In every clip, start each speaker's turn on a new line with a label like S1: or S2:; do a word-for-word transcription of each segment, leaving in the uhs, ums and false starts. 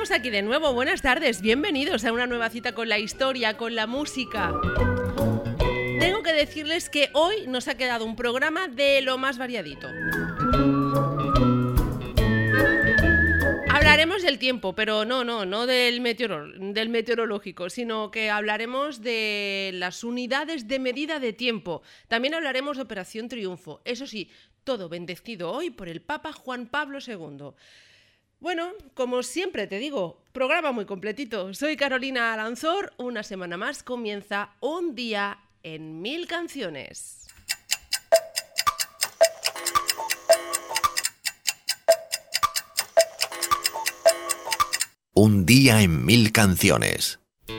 S1: estamos aquí de nuevo. Buenas tardes, bienvenidos a una nueva cita con la historia, con la música. Tengo que decirles que hoy nos ha quedado un programa de lo más variadito. Hablaremos del tiempo, pero no, no, no del, meteoro, del meteorológico, sino que hablaremos de las unidades de medida de tiempo. También hablaremos de Operación Triunfo. Eso sí, todo bendecido hoy por el Papa Juan Pablo segundo. Bueno, como siempre te digo, programa muy completito. Soy Carolina Alanzor. Una semana más comienza Un día en mil canciones.
S2: Un día en mil canciones.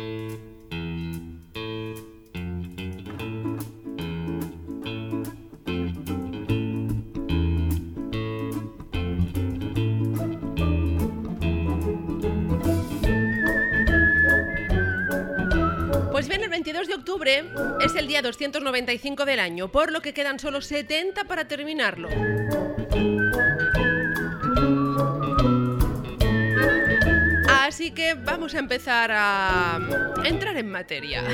S1: Pues bien, el veintidós de octubre es el día doscientos noventa y cinco del año, por lo que quedan solo setenta para terminarlo. Así que vamos a empezar a entrar en materia.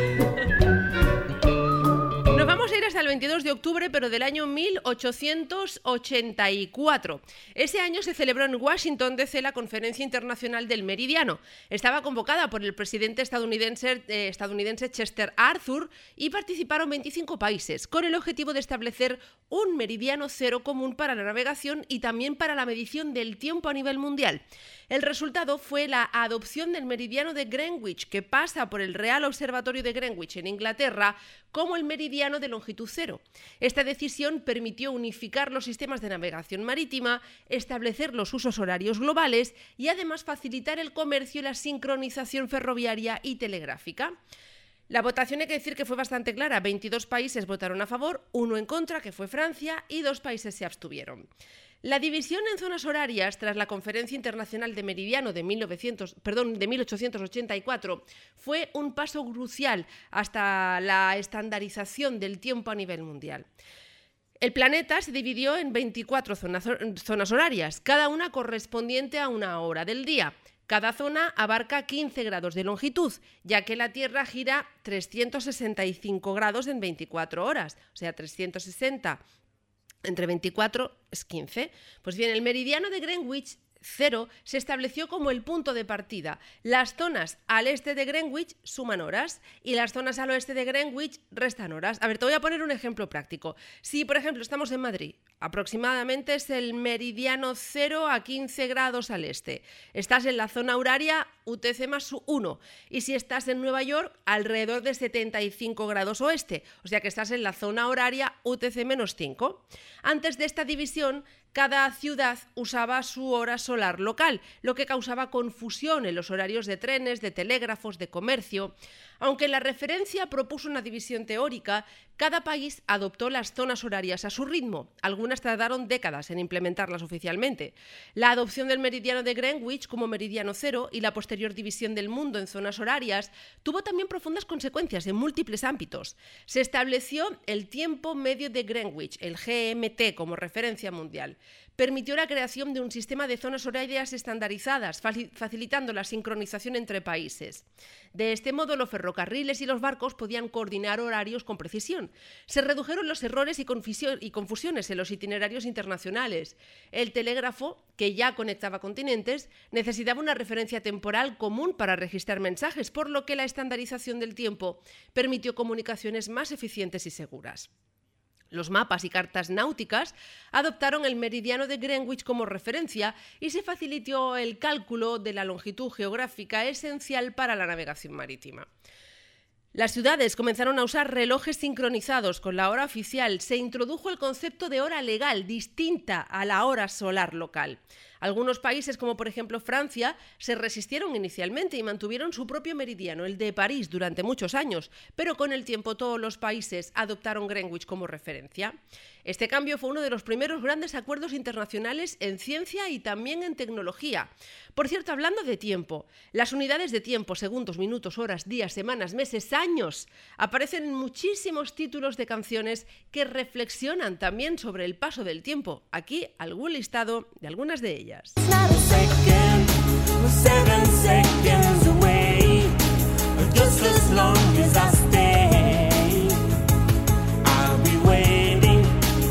S1: Nos vamos a ir hasta el veintidós de octubre, pero del año mil ochocientos ochenta y cuatro. Ese año se celebró en Washington, D C, la Conferencia Internacional del Meridiano. Estaba convocada por el presidente estadounidense, eh, estadounidense Chester Arthur y participaron veinticinco países, con el objetivo de establecer un meridiano cero común para la navegación y también para la medición del tiempo a nivel mundial. El resultado fue la adopción del meridiano de Greenwich, que pasa por el Real Observatorio de Greenwich en Inglaterra como el meridiano de longitud cero. Esta decisión permitió unificar los sistemas de navegación marítima, establecer los usos horarios globales y además facilitar el comercio y la sincronización ferroviaria y telegráfica. La votación hay que decir que fue bastante clara. veintidós países votaron a favor, uno en contra, que fue Francia, y dos países se abstuvieron. La división en zonas horarias tras la Conferencia Internacional de Meridiano de, mil novecientos, perdón, de mil ochocientos ochenta y cuatro fue un paso crucial hasta la estandarización del tiempo a nivel mundial. El planeta se dividió en veinticuatro zonas, zonas horarias, cada una correspondiente a una hora del día. Cada zona abarca quince grados de longitud, ya que la Tierra gira trescientos sesenta y cinco grados en veinticuatro horas, o sea, trescientos sesenta entre veinticuatro es quince. Pues bien, el meridiano de Greenwich cero se estableció como el punto de partida. Las zonas al este de Greenwich suman horas y las zonas al oeste de Greenwich restan horas. A ver, te voy a poner un ejemplo práctico. Si, por ejemplo, estamos en Madrid, aproximadamente es el meridiano cero a quince grados al este. Estás en la zona horaria U T C más uno. Y si estás en Nueva York, alrededor de setenta y cinco grados oeste. O sea que estás en la zona horaria U T C menos cinco. Antes de esta división, cada ciudad usaba su hora solar local, lo que causaba confusión en los horarios de trenes, de telégrafos, de comercio. Aunque la referencia propuso una división teórica, cada país adoptó las zonas horarias a su ritmo. Algunas tardaron décadas en implementarlas oficialmente. La adopción del meridiano de Greenwich como meridiano cero y la posterior división del mundo en zonas horarias tuvo también profundas consecuencias en múltiples ámbitos. Se estableció el tiempo medio de Greenwich, el G M T, como referencia mundial. Permitió la creación de un sistema de zonas horarias estandarizadas, facilitando la sincronización entre países. De este modo, los ferrocarriles y los barcos podían coordinar horarios con precisión. Se redujeron los errores y confusiones en los itinerarios internacionales. El telégrafo, que ya conectaba continentes, necesitaba una referencia temporal común para registrar mensajes, por lo que la estandarización del tiempo permitió comunicaciones más eficientes y seguras. Los mapas y cartas náuticas adoptaron el meridiano de Greenwich como referencia y se facilitó el cálculo de la longitud geográfica esencial para la navegación marítima. Las ciudades comenzaron a usar relojes sincronizados con la hora oficial. Se introdujo el concepto de hora legal, distinta a la hora solar local. Algunos países, como por ejemplo Francia, se resistieron inicialmente y mantuvieron su propio meridiano, el de París, durante muchos años, pero con el tiempo todos los países adoptaron Greenwich como referencia. Este cambio fue uno de los primeros grandes acuerdos internacionales en ciencia y también en tecnología. Por cierto, hablando de tiempo, las unidades de tiempo, segundos, minutos, horas, días, semanas, meses, años, aparecen en muchísimos títulos de canciones que reflexionan también sobre el paso del tiempo. Aquí algún listado de algunas de ellas.
S3: seven seconds away. Just as long as I stay, I'll be waiting.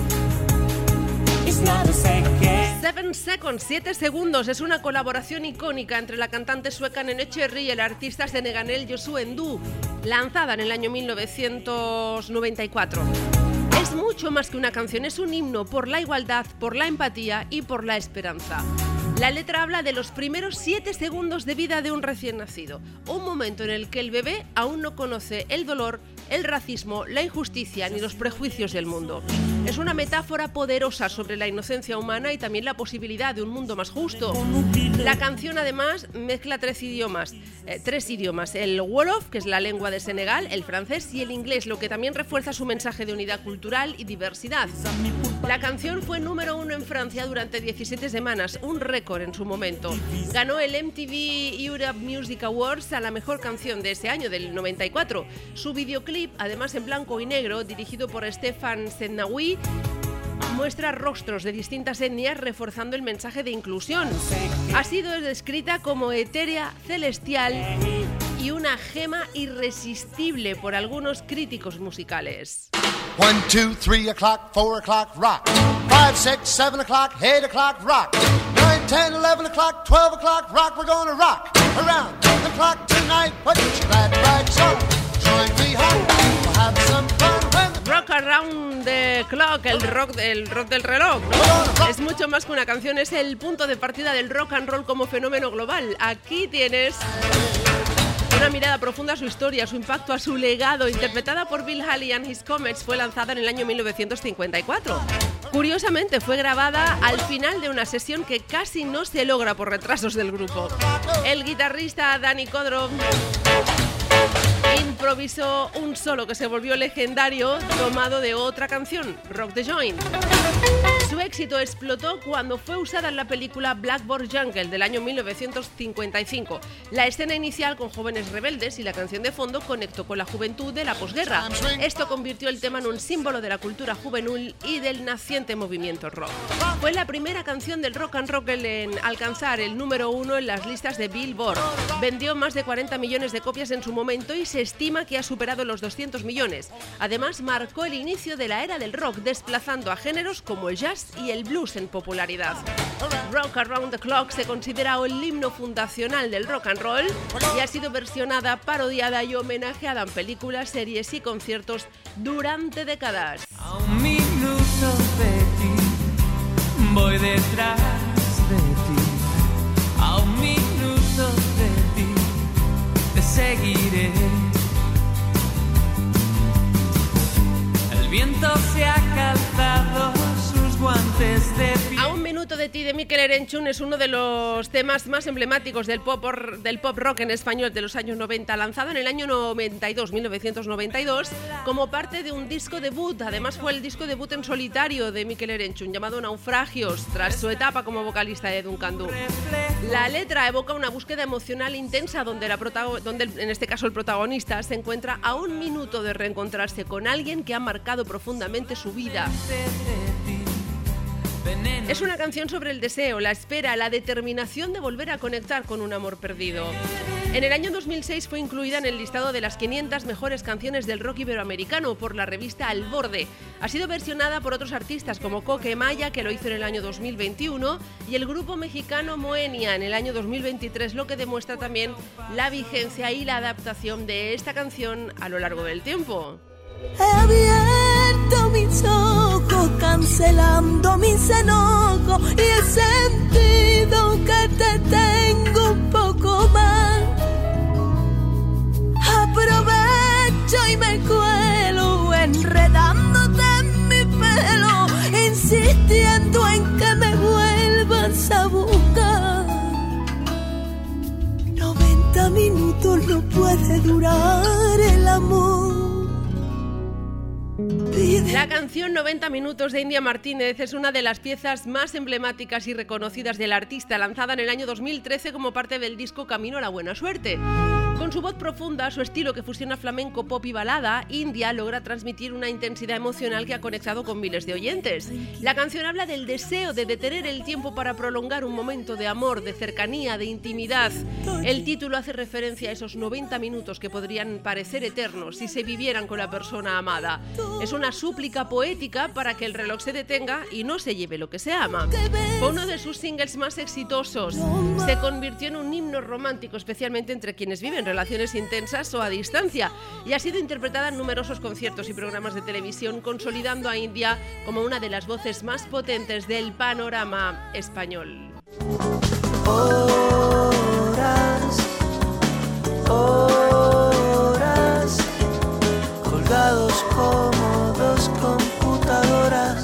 S3: It's not a second.
S1: Seven Seconds, siete segundos, es una colaboración icónica entre la cantante sueca Nene Cherry y el artista senegalés Youssou N'Dour, lanzada en el año mil novecientos noventa y cuatro. Es mucho más que una canción, es un himno por la igualdad, por la empatía y por la esperanza. La letra habla de los primeros siete segundos de vida de un recién nacido, un momento en el que el bebé aún no conoce el dolor, el racismo, la injusticia ni los prejuicios del mundo. Es una metáfora poderosa sobre la inocencia humana y también la posibilidad de un mundo más justo. La canción además mezcla tres idiomas, eh, tres idiomas, el Wolof, que es la lengua de Senegal, el francés y el inglés, lo que también refuerza su mensaje de unidad cultural y diversidad. La canción fue número uno en Francia durante diecisiete semanas, un récord en su momento. Ganó el M T V Europe Music Awards a la mejor canción de ese año, del noventa y cuatro. Su videoclip, además en blanco y negro, dirigido por Stéphane Sednaoui, muestra rostros de distintas etnias reforzando el mensaje de inclusión. Ha sido descrita como etérea, celestial y una gema irresistible por algunos críticos musicales.
S4: One, two, three o'clock, four o'clock, rock. Five, six, seven o'clock, eight o'clock, rock. Nine, ten, eleven o'clock, twelve o'clock, rock. We're gonna rock around the clock tonight. Put your glad rags on. Join me home. We'll have some fun when the
S1: Rock Around the Clock, el rock, el rock del reloj, ¿no? Es mucho más que una canción, es el punto de partida del rock and roll como fenómeno global. Aquí tienes una mirada profunda a su historia, a su impacto, a su legado. Interpretada por Bill Haley and His Comets, fue lanzada en el año mil novecientos cincuenta y cuatro. Curiosamente, fue grabada al final de una sesión que casi no se logra por retrasos del grupo. El guitarrista Danny Kodrov improvisó un solo que se volvió legendario, tomado de otra canción, Rock the Joint. Su éxito explotó cuando fue usada en la película Blackboard Jungle del año mil novecientos cincuenta y cinco. La escena inicial con jóvenes rebeldes y la canción de fondo conectó con la juventud de la posguerra. Esto convirtió el tema en un símbolo de la cultura juvenil y del naciente movimiento rock. Fue la primera canción del rock and roll en alcanzar el número uno en las listas de Billboard. Vendió más de cuarenta millones de copias en su momento y se estima que ha superado los doscientos millones. Además, marcó el inicio de la era del rock, desplazando a géneros como el jazz y el blues en popularidad. Rock Around the Clock se considera el himno fundacional del rock and roll y ha sido versionada, parodiada y homenajeada en películas, series y conciertos durante décadas.
S3: A un minuto de ti, voy detrás de ti. A un minuto de ti, te seguiré. El viento se ha calzado sus guantes de piel.
S1: A un minuto de ti de Mikel Erenchun es uno de los temas más emblemáticos del pop, del pop rock en español de los años noventa, lanzado en el año noventa y dos, mil novecientos noventa y dos, como parte de un disco debut. Además fue el disco debut en solitario de Mikel Erenchun, llamado Naufragios, tras su etapa como vocalista de Duncan Du. La letra evoca una búsqueda emocional intensa donde, la protago- donde en este caso el protagonista se encuentra a un minuto de reencontrarse con alguien que ha marcado profundamente su vida. Es una canción sobre el deseo, la espera, la determinación de volver a conectar con un amor perdido. En el año dos mil seis fue incluida en el listado de las quinientas mejores canciones del rock iberoamericano por la revista Al Borde. Ha sido versionada por otros artistas como Coque Maya, que lo hizo en el año dos mil veintiuno, y el grupo mexicano Moenia en el año dos mil veintitrés, lo que demuestra también la vigencia y la adaptación de esta canción a lo largo del tiempo.
S5: He abierto mis ojos, cancelando mis enojos, y he sentido que te tengo un poco más. Aprovecho y me cuelo, enredándote en mi pelo, insistiendo en que me vuelvas a buscar. noventa minutos no puede durar el amor.
S1: La canción noventa minutos de India Martínez es una de las piezas más emblemáticas y reconocidas del artista, lanzada en el año dos mil trece como parte del disco Camino a la Buena Suerte. Con Con su voz profunda, su estilo que fusiona flamenco, pop y balada, India logra transmitir una intensidad emocional que ha conectado con miles de oyentes. La canción habla del deseo de detener el tiempo para prolongar un momento de amor, de cercanía, de intimidad. El título hace referencia a esos noventa minutos que podrían parecer eternos si se vivieran con la persona amada. Es una súplica poética para que el reloj se detenga y no se lleve lo que se ama. Fue uno de sus singles más exitosos. Se convirtió en un himno romántico, especialmente entre quienes viven relaciones intensas o a distancia, y ha sido interpretada en numerosos conciertos y programas de televisión, consolidando a India como una de las voces más potentes del panorama español.
S5: Horas, horas, colgados como dos computadoras.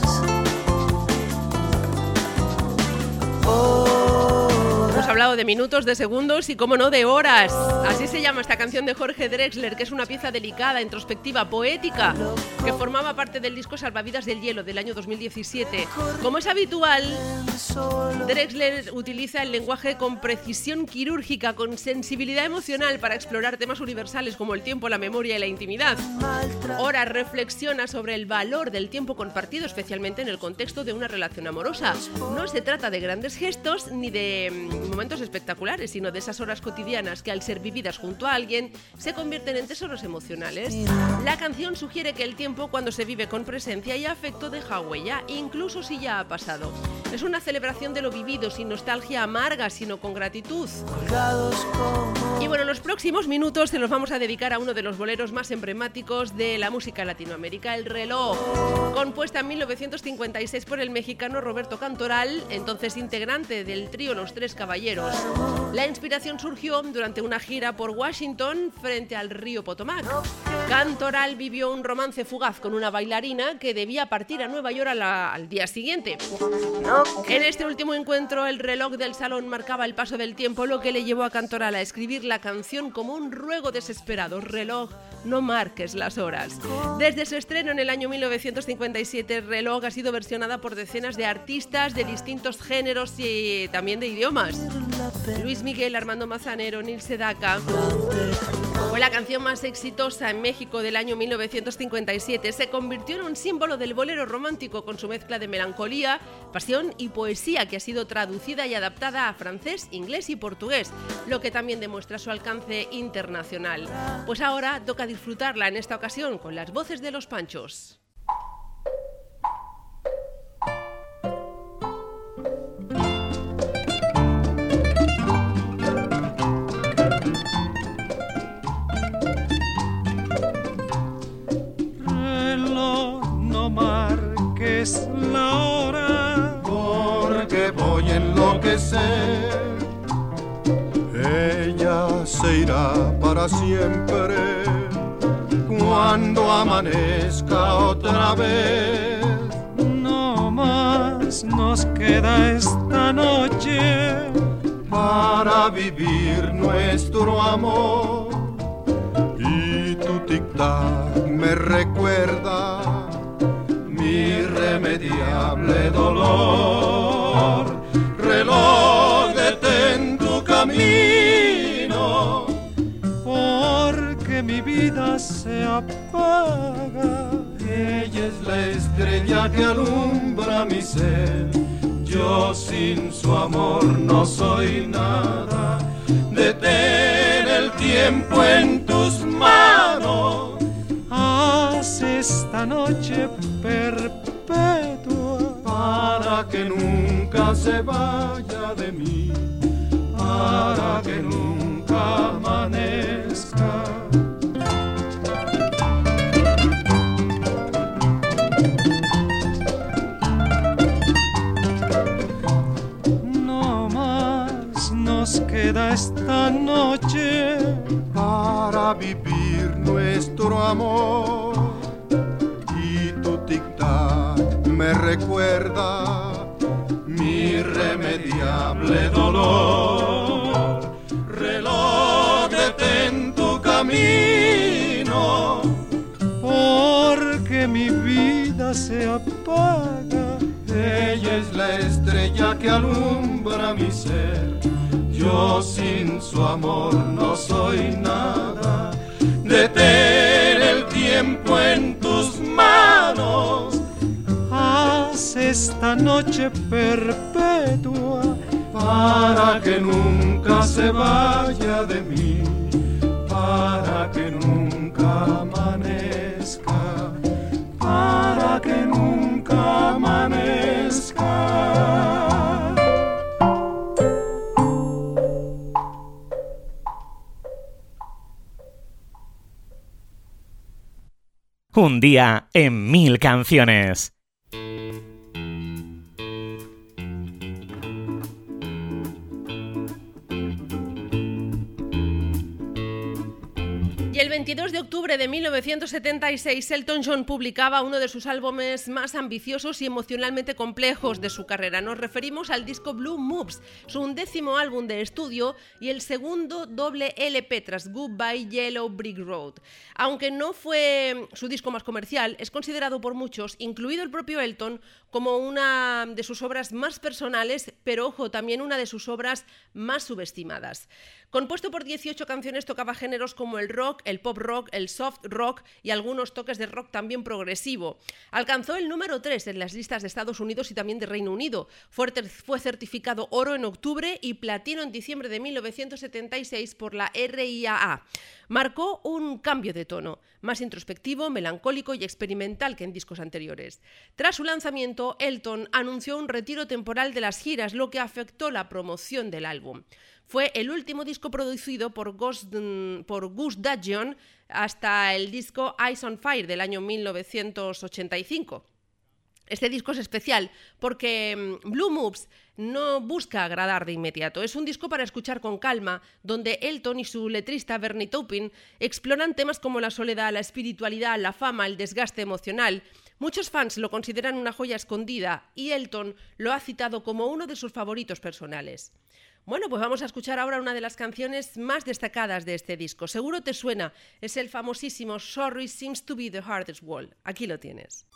S1: Hemos hablado de minutos, de segundos y, cómo no, de horas. Así se llama esta canción de Jorge Drexler, que es una pieza delicada, introspectiva, poética, que formaba parte del disco Salvavidas del Hielo del año dos mil diecisiete. Como es habitual, Drexler utiliza el lenguaje con precisión quirúrgica, con sensibilidad emocional para explorar temas universales como el tiempo, la memoria y la intimidad. Horas reflexiona sobre el valor del tiempo compartido, especialmente en el contexto de una relación amorosa. No se trata de grandes gestos ni de momentos espectaculares, sino de esas horas cotidianas que, al ser vividas junto a alguien, se convierten en tesoros emocionales. La canción sugiere que el tiempo, cuando se vive con presencia y afecto, deja huella, incluso si ya ha pasado. Es una celebración de lo vivido, sin nostalgia amarga, sino con gratitud. Y bueno, los próximos minutos se los vamos a dedicar a uno de los boleros más emblemáticos de la música latinoamérica, El Reloj. Compuesta en mil novecientos cincuenta y seis por el mexicano Roberto Cantoral, entonces integrante del trío Los Tres Caballeros. La inspiración surgió durante una gira por Washington frente al río Potomac. Cantoral vivió un romance fugaz con una bailarina que debía partir a Nueva York a la, al día siguiente. En este último encuentro, el reloj del salón marcaba el paso del tiempo, lo que le llevó a Cantoral a escribir la canción como un ruego desesperado: reloj, no marques las horas. Desde su estreno en el año mil novecientos cincuenta y siete, Reloj ha sido versionada por decenas de artistas de distintos géneros y también de idiomas. Luis Miguel, Armando Manzanero, Nil Sedaka. Fue la canción más exitosa en México del año mil novecientos cincuenta y siete. Se convirtió en un símbolo del bolero romántico, con su mezcla de melancolía, pasión y poesía, que ha sido traducida y adaptada a francés, inglés y portugués, lo que también demuestra su alcance internacional. Pues ahora toca disfrutarla, en esta ocasión con las voces de Los Panchos.
S6: Es la hora, porque voy a enloquecer. Ella se irá para siempre cuando amanezca otra vez. No más nos queda esta noche para vivir nuestro amor. Y tu tic-tac me recuerda mi irremediable dolor. Reloj, detén tu camino, porque mi vida se apaga. Ella es la estrella que alumbra mi ser. Yo sin su amor no soy nada. Detén el tiempo en tus manos. Haz esta noche perpetua para que nunca se vaya de mí, para que nunca amanezca. No más nos queda esta noche para vivir nuestro amor. Me recuerda mi irremediable dolor. Reloj, detén tu camino, porque mi vida se apaga. Ella es la estrella que alumbra mi ser. Yo sin su amor no soy nada. esta noche perpetua, para que nunca se vaya de mí, para que nunca amanezca, para que nunca amanezca.
S7: Un día en mil canciones.
S1: Y el veintidós de octubre de mil novecientos setenta y seis, Elton John publicaba uno de sus álbumes más ambiciosos y emocionalmente complejos de su carrera. Nos referimos al disco Blue Moves, su undécimo álbum de estudio y el segundo doble L P tras Goodbye Yellow Brick Road. Aunque no fue su disco más comercial, es considerado por muchos, incluido el propio Elton, como una de sus obras más personales, pero ojo, también una de sus obras más subestimadas. Compuesto por dieciocho canciones, tocaba géneros como el rock, el pop rock, el soft rock y algunos toques de rock también progresivo. Alcanzó el número tres en las listas de Estados Unidos y también de Reino Unido. Fue, fue certificado oro en octubre y platino en diciembre de mil novecientos setenta y seis por la R I A A. Marcó un cambio de tono, más introspectivo, melancólico y experimental que en discos anteriores. Tras su lanzamiento, Elton anunció un retiro temporal de las giras, lo que afectó la promoción del álbum. Fue el último disco producido por Gus, por Gus Dudgeon hasta el disco Eyes on Fire del año mil novecientos ochenta y cinco. Este disco es especial porque Blue Moves no busca agradar de inmediato. Es un disco para escuchar con calma, donde Elton y su letrista Bernie Taupin exploran temas como la soledad, la espiritualidad, la fama, el desgaste emocional. Muchos fans lo consideran una joya escondida y Elton lo ha citado como uno de sus favoritos personales. Bueno, pues vamos a escuchar ahora una de las canciones más destacadas de este disco. Seguro te suena, es el famosísimo Sorry Seems to be the Hardest Wall. Aquí lo tienes.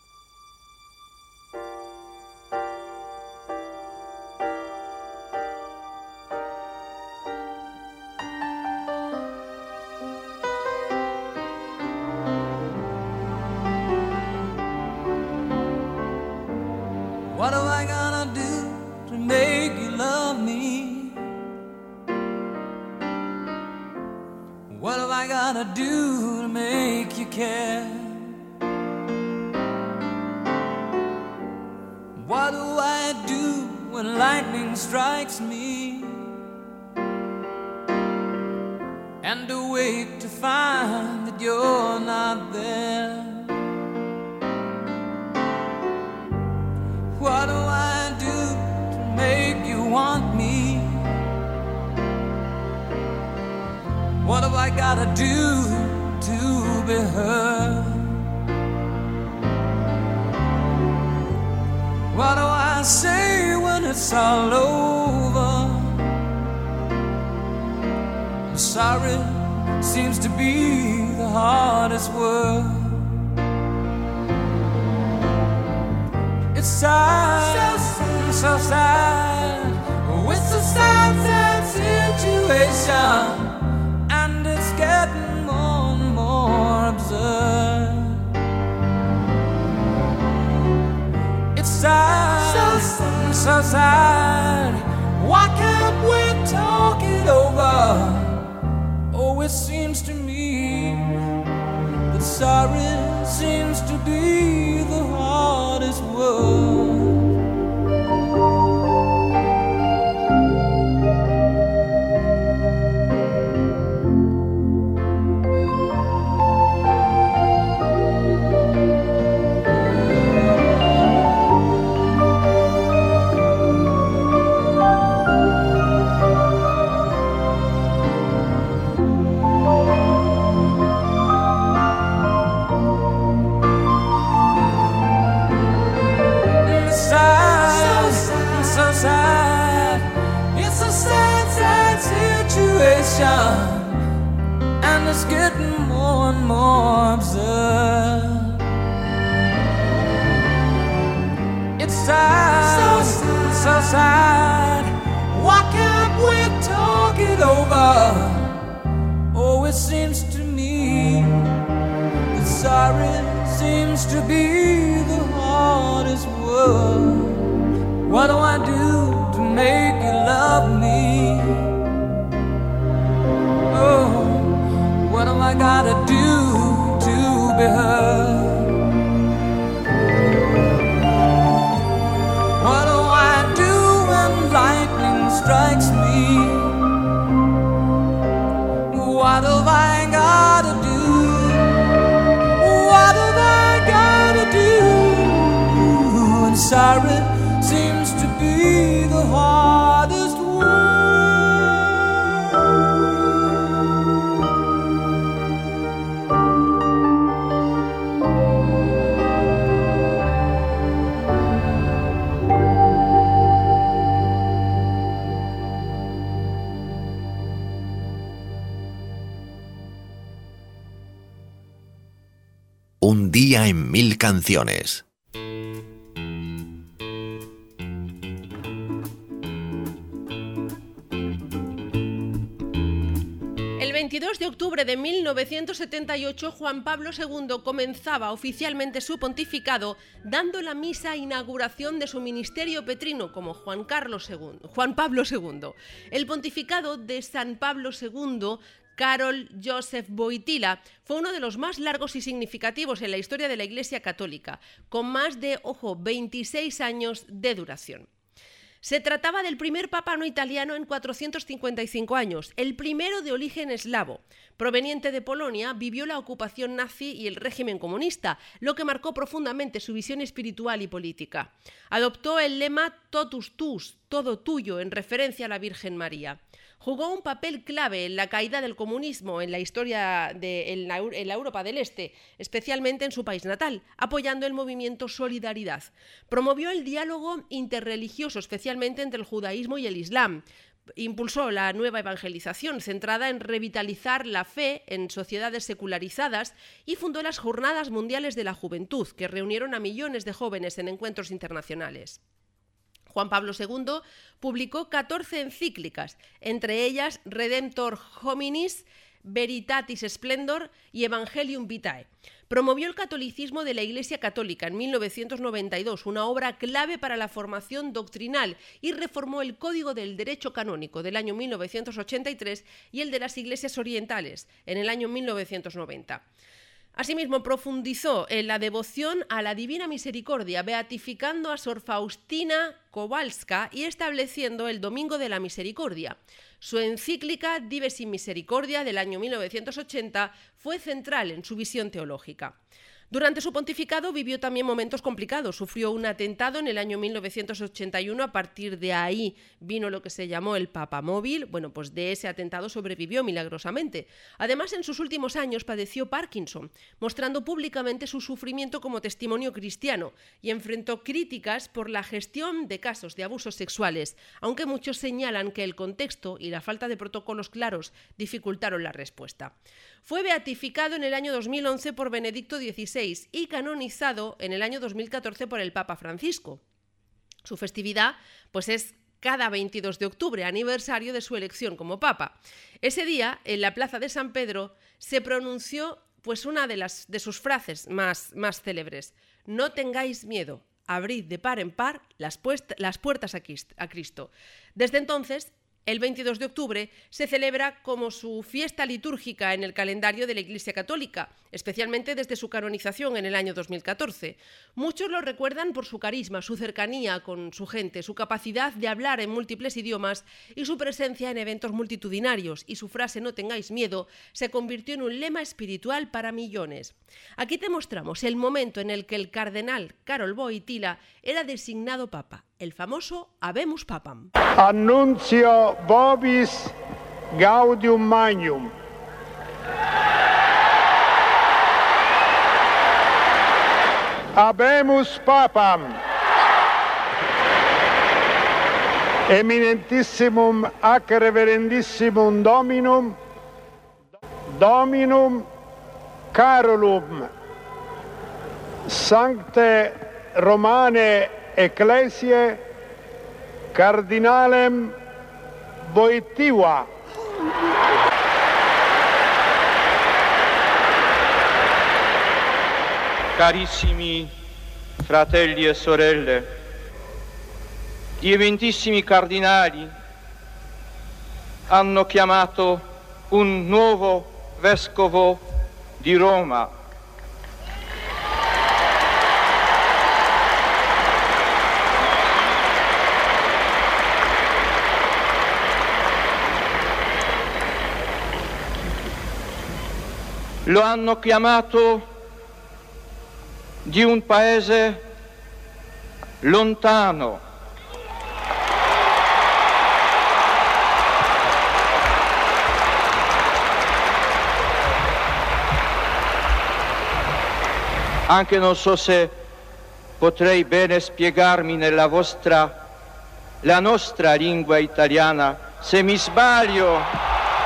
S3: What am I gonna do to make you love me? What am I gonna do to make you care? What do I do when lightning strikes me and awake to find that you're not there? What do I do to make you want me? What have I gotta do to be heard? What do I say when it's all over? Sorry seems to be the hardest word. It's sad, so sad, so sad. Oh, it's a sad, sad situation, and it's getting more and more absurd. It's sad, so sad, so sad. Why can't we talk it over? Oh, it seems to me that sorry seems to be the hardest word. And it's getting more and more absurd. It's sad, so sad, so sad. Why can't we talk it over? Oh, it seems to me that sorry seems to be the heart. hardest word. What do I do to make you love me? Oh, what do I gotta do to be heard? What do I do when lightning strikes me? What have I gotta do? What have I gotta do? And sorry seems to be the hardest word.
S2: Un día en mil canciones.
S1: El veintidós de octubre de mil novecientos setenta y ocho, Juan Pablo segundo comenzaba oficialmente su pontificado dando la misa inauguración de su ministerio petrino como Juan Carlos segundo, Juan Pablo segundo. El pontificado de San Pablo segundo, Karol Józef Wojtyła, fue uno de los más largos y significativos en la historia de la Iglesia Católica, con más de, ojo, veintiséis años de duración. Se trataba del primer papa no italiano en cuatrocientos cincuenta y cinco años, el primero de origen eslavo. Proveniente de Polonia, vivió la ocupación nazi y el régimen comunista, lo que marcó profundamente su visión espiritual y política. Adoptó el lema Totus Tuus, todo tuyo, en referencia a la Virgen María. Jugó un papel clave en la caída del comunismo en la historia de en la, en la Europa del Este, especialmente en su país natal, apoyando el movimiento Solidaridad. Promovió el diálogo interreligioso, especialmente entre el judaísmo y el islam. Impulsó la nueva evangelización, centrada en revitalizar la fe en sociedades secularizadas, y fundó las Jornadas Mundiales de la Juventud, que reunieron a millones de jóvenes en encuentros internacionales. Juan Pablo segundo publicó catorce encíclicas, entre ellas Redemptor Hominis, Veritatis Splendor y Evangelium Vitae. Promovió el catolicismo de la Iglesia Católica en mil novecientos noventa y dos, una obra clave para la formación doctrinal, y reformó el Código del Derecho Canónico del año mil novecientos ochenta y tres y el de las Iglesias Orientales en el año mil novecientos noventa. Asimismo, profundizó en la devoción a la Divina Misericordia, beatificando a Sor Faustina Kowalska y estableciendo el Domingo de la Misericordia. Su encíclica Dives in Misericordia del año mil novecientos ochenta fue central en su visión teológica. Durante su pontificado vivió también momentos complicados. Sufrió un atentado en el año mil novecientos ochenta y uno. A partir de ahí vino lo que se llamó el papamóvil. Bueno, pues de ese atentado sobrevivió milagrosamente. Además, en sus últimos años padeció Parkinson, mostrando públicamente su sufrimiento como testimonio cristiano, y enfrentó críticas por la gestión de casos de abusos sexuales, aunque muchos señalan que el contexto y la falta de protocolos claros dificultaron la respuesta. Fue beatificado en el año dos mil once por Benedicto dieciséis y canonizado en el año dos mil catorce por el Papa Francisco. Su festividad, pues, es cada veintidós de octubre, aniversario de su elección como Papa. Ese día, en la plaza de San Pedro, se pronunció, pues, una de, las, de sus frases más, más célebres: «No tengáis miedo, abrid de par en par las, puest- las puertas a Cristo». Desde entonces, el veintidós de octubre se celebra como su fiesta litúrgica en el calendario de la Iglesia Católica, especialmente desde su canonización en el año dos mil catorce. Muchos lo recuerdan por su carisma, su cercanía con su gente, su capacidad de hablar en múltiples idiomas y su presencia en eventos multitudinarios, y su frase «No tengáis miedo» se convirtió en un lema espiritual para millones. Aquí te mostramos el momento en el que el cardenal Karol Wojtyła era designado papa, el famoso Habemus Papam.
S6: Annuncio vobis gaudium magnum. Habemus Papam. Eminentissimum ac reverendissimum Dominum, Dominum Carolum, Sancte Romane Ecclesiae, Cardinalem Wojtyła.
S8: Carissimi
S6: fratelli e sorelle, gli eventissimi cardinali hanno chiamato un nuovo vescovo di Roma. Lo hanno chiamato di un paese lontano. Anche non so se potrei bene spiegarmi nella vostra, la nostra lingua italiana, se mi sbaglio.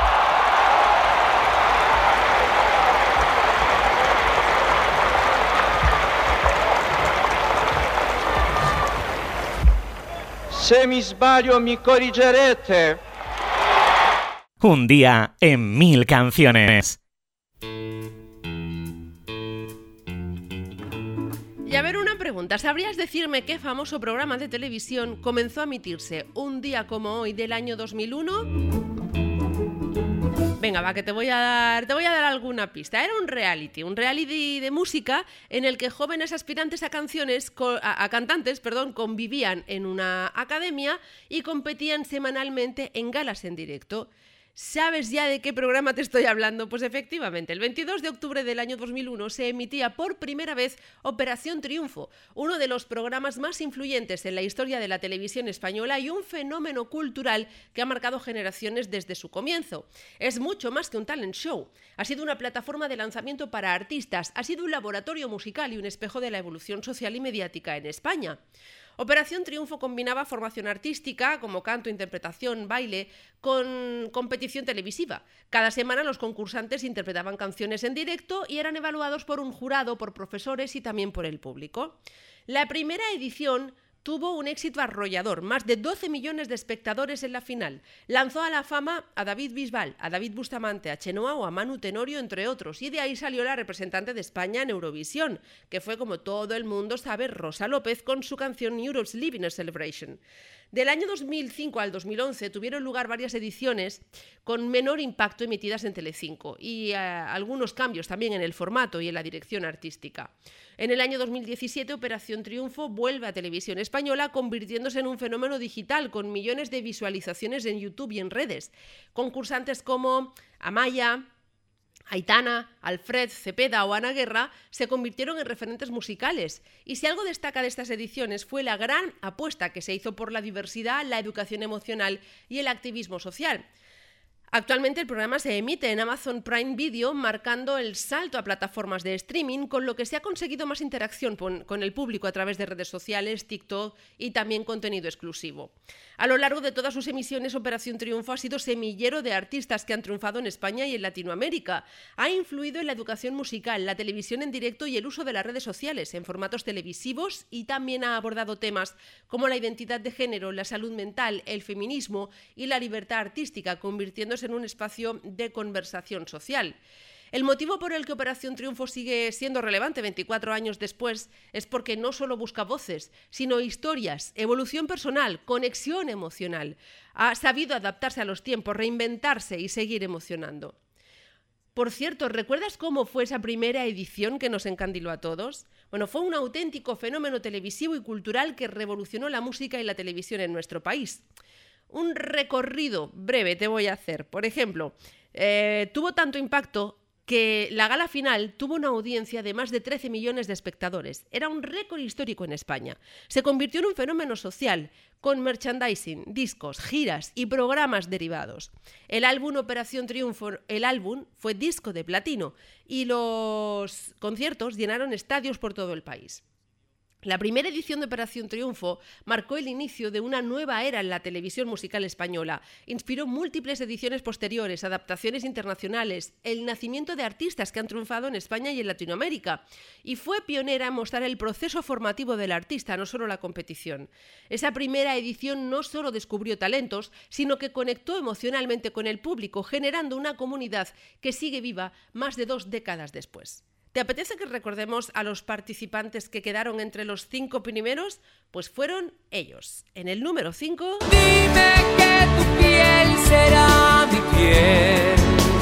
S6: Se mi sbaglio mi corrigerete.
S7: Un día en mil canciones.
S1: Y a ver, una pregunta. ¿Sabrías decirme qué famoso programa de televisión comenzó a emitirse un día como hoy del año dos mil uno? Venga, va, que te voy a dar, te voy a dar alguna pista. Era un reality, un reality de música en el que jóvenes aspirantes a canciones, a, a cantantes, perdón, convivían en una academia y competían semanalmente en galas en directo. ¿Sabes ya de qué programa te estoy hablando? Pues efectivamente, el veintidós de octubre del año dos mil uno se emitía por primera vez Operación Triunfo, uno de los programas más influyentes en la historia de la televisión española y un fenómeno cultural que ha marcado generaciones desde su comienzo. Es mucho más que un talent show. Ha sido una plataforma de lanzamiento para artistas, ha sido un laboratorio musical y un espejo de la evolución social y mediática en España. Operación Triunfo combinaba formación artística, como canto, interpretación, baile, con competición televisiva. Cada semana los concursantes interpretaban canciones en directo y eran evaluados por un jurado, por profesores y también por el público. La primera edición tuvo un éxito arrollador, más de doce millones de espectadores en la final. Lanzó a la fama a David Bisbal, a David Bustamante, a Chenoa o a Manu Tenorio, entre otros, y de ahí salió la representante de España en Eurovisión, que fue, como todo el mundo sabe, Rosa López, con su canción Europe's Living a Celebration. Del año dos mil cinco al dos mil once tuvieron lugar varias ediciones con menor impacto emitidas en Telecinco y eh, algunos cambios también en el formato y en la dirección artística. En el año dos mil diecisiete, Operación Triunfo vuelve a Televisión Española, convirtiéndose en un fenómeno digital con millones de visualizaciones en YouTube y en redes. Concursantes como Amaya, Aitana, Alfred, Cepeda o Ana Guerra se convirtieron en referentes musicales. Y si algo destaca de estas ediciones fue la gran apuesta que se hizo por la diversidad, la educación emocional y el activismo social. Actualmente el programa se emite en Amazon Prime Video, marcando el salto a plataformas de streaming, con lo que se ha conseguido más interacción con, con el público a través de redes sociales, TikTok y también contenido exclusivo. A lo largo de todas sus emisiones, Operación Triunfo ha sido semillero de artistas que han triunfado en España y en Latinoamérica. Ha influido en la educación musical, la televisión en directo y el uso de las redes sociales en formatos televisivos, y también ha abordado temas como la identidad de género, la salud mental, el feminismo y la libertad artística, convirtiéndose en un espacio de conversación social. El motivo por el que Operación Triunfo sigue siendo relevante veinticuatro años después es porque no solo busca voces, sino historias, evolución personal, conexión emocional. Ha sabido adaptarse a los tiempos, reinventarse y seguir emocionando. Por cierto, ¿recuerdas cómo fue esa primera edición que nos encandiló a todos? Bueno, fue un auténtico fenómeno televisivo y cultural que revolucionó la música y la televisión en nuestro país. Un recorrido breve te voy a hacer. Por ejemplo, eh, tuvo tanto impacto que la gala final tuvo una audiencia de más de trece millones de espectadores. Era un récord histórico en España. Se convirtió en un fenómeno social, con merchandising, discos, giras y programas derivados. El álbum Operación Triunfo, el álbum fue disco de platino y los conciertos llenaron estadios por todo el país. La primera edición de Operación Triunfo marcó el inicio de una nueva era en la televisión musical española. Inspiró múltiples ediciones posteriores, adaptaciones internacionales, el nacimiento de artistas que han triunfado en España y en Latinoamérica. Y fue pionera en mostrar el proceso formativo del artista, no solo la competición. Esa primera edición no solo descubrió talentos, sino que conectó emocionalmente con el público, generando una comunidad que sigue viva más de dos décadas después. ¿Te apetece que recordemos a los participantes que quedaron entre los cinco primeros? Pues fueron ellos. En el número cinco...
S3: Dime que tu piel será mi piel.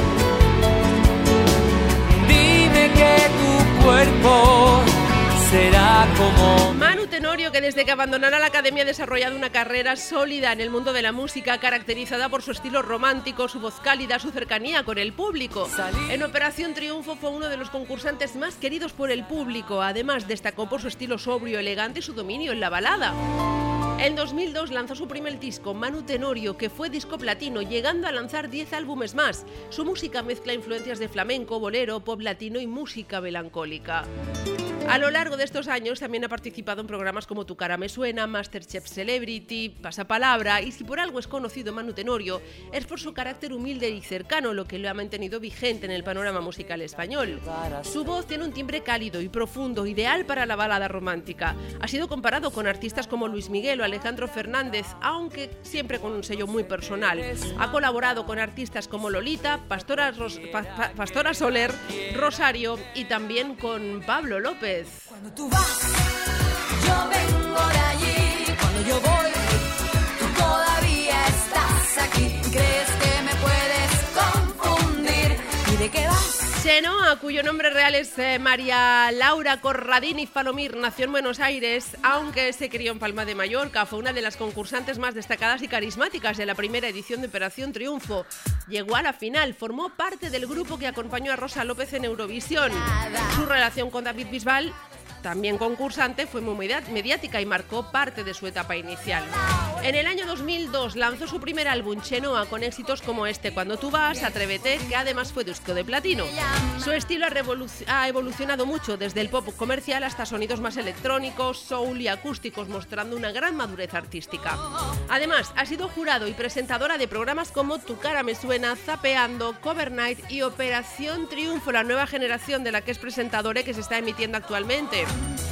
S3: Dime que tu cuerpo será como...
S1: Manu Tenorio, que desde que abandonara la academia ha desarrollado una carrera sólida en el mundo de la música, caracterizada por su estilo romántico, su voz cálida, su cercanía con el público. En Operación Triunfo fue uno de los concursantes más queridos por el público. Además, destacó por su estilo sobrio, elegante y su dominio en la balada. En dos mil dos lanzó su primer disco, Manu Tenorio, que fue disco platino, llegando a lanzar diez álbumes más. Su música mezcla influencias de flamenco, bolero, pop latino y música melancólica. A lo largo de estos años también ha participado en programas como Tu cara me suena, Masterchef Celebrity, Pasapalabra, y si por algo es conocido Manu Tenorio, es por su carácter humilde y cercano, lo que lo ha mantenido vigente en el panorama musical español. Su voz tiene un timbre cálido y profundo, ideal para la balada romántica. Ha sido comparado con artistas como Luis Miguel o Alejandro Fernández, aunque siempre con un sello muy personal. Ha colaborado con artistas como Lolita, Pastora, Ros- pa- pa- Pastora Soler, Rosario y también con Pablo López.
S8: Cuando tú vas, yo vengo de allí. Cuando yo voy, tú todavía estás aquí. ¿Crees que me puedes confundir? ¿Y de qué vas?
S1: Chenoa, cuyo nombre real es eh, María Laura Corradini Falomir, nació en Buenos Aires, aunque se crió en Palma de Mallorca. Fue una de las concursantes más destacadas y carismáticas de la primera edición de Operación Triunfo. Llegó a la final, formó parte del grupo que acompañó a Rosa López en Eurovisión. Su relación con David Bisbal, también concursante, fue muy mediática y marcó parte de su etapa inicial. En el año dos mil dos lanzó su primer álbum, Chenoa, con éxitos como este, Cuando tú vas, Atrévete, que además fue disco de platino. Su estilo ha, revoluc- ha evolucionado mucho, desde el pop comercial hasta sonidos más electrónicos, soul y acústicos, mostrando una gran madurez artística. Además, ha sido jurado y presentadora de programas como Tu cara me suena, Zapeando, Cover Night y Operación Triunfo, la nueva generación de la que es presentadora y que se está emitiendo actualmente.